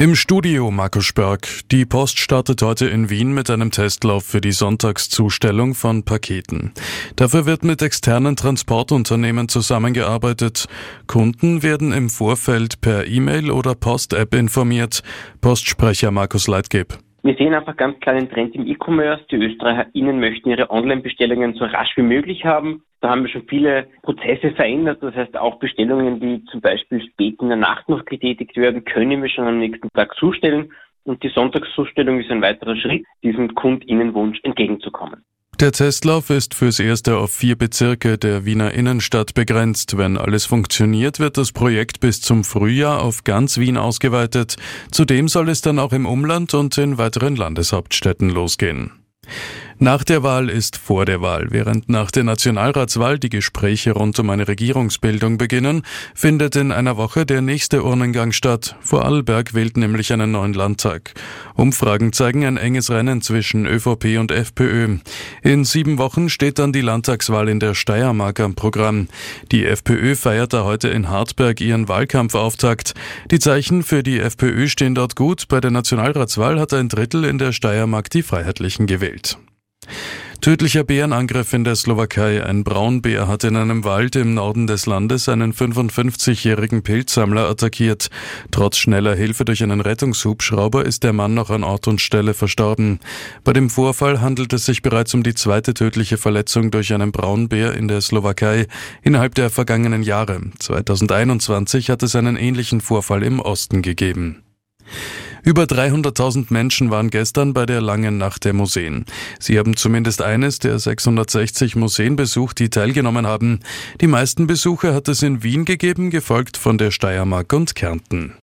Im Studio Markus Spörk. Die Post startet heute in Wien mit einem Testlauf für die Sonntagszustellung von Paketen. Dafür wird mit externen Transportunternehmen zusammengearbeitet. Kunden werden im Vorfeld per E-Mail oder Post-App informiert. Postsprecher Markus Leitgeb. Wir sehen einfach ganz klar den Trend im E-Commerce. Die ÖsterreicherInnen möchten ihre Online-Bestellungen so rasch wie möglich haben. Da haben wir schon viele Prozesse verändert. Das heißt, auch Bestellungen, die zum Beispiel spät in der Nacht noch getätigt werden, können wir schon am nächsten Tag zustellen. Und die Sonntagszustellung ist ein weiterer Schritt, diesem KundInnenwunsch entgegenzukommen. Der Testlauf ist fürs Erste auf 4 Bezirke der Wiener Innenstadt begrenzt. Wenn alles funktioniert, wird das Projekt bis zum Frühjahr auf ganz Wien ausgeweitet. Zudem soll es dann auch im Umland und in weiteren Landeshauptstädten losgehen. Nach der Wahl ist vor der Wahl. Während nach der Nationalratswahl die Gespräche rund um eine Regierungsbildung beginnen, findet in einer Woche der nächste Urnengang statt. Vorarlberg wählt nämlich einen neuen Landtag. Umfragen zeigen ein enges Rennen zwischen ÖVP und FPÖ. In 7 Wochen steht dann die Landtagswahl in der Steiermark am Programm. Die FPÖ feiert da heute in Hartberg ihren Wahlkampfauftakt. Die Zeichen für die FPÖ stehen dort gut. Bei der Nationalratswahl hat ein Drittel in der Steiermark die Freiheitlichen gewählt. Tödlicher Bärenangriff in der Slowakei. Ein Braunbär hat in einem Wald im Norden des Landes einen 55-jährigen Pilzsammler attackiert. Trotz schneller Hilfe durch einen Rettungshubschrauber ist der Mann noch an Ort und Stelle verstorben. Bei dem Vorfall handelt es sich bereits um die 2. tödliche Verletzung durch einen Braunbär in der Slowakei innerhalb der vergangenen Jahre. 2021 hat es einen ähnlichen Vorfall im Osten gegeben. Über 300.000 Menschen waren gestern bei der Langen Nacht der Museen. Sie haben zumindest eines der 660 Museen besucht, die teilgenommen haben. Die meisten Besucher hat es in Wien gegeben, gefolgt von der Steiermark und Kärnten.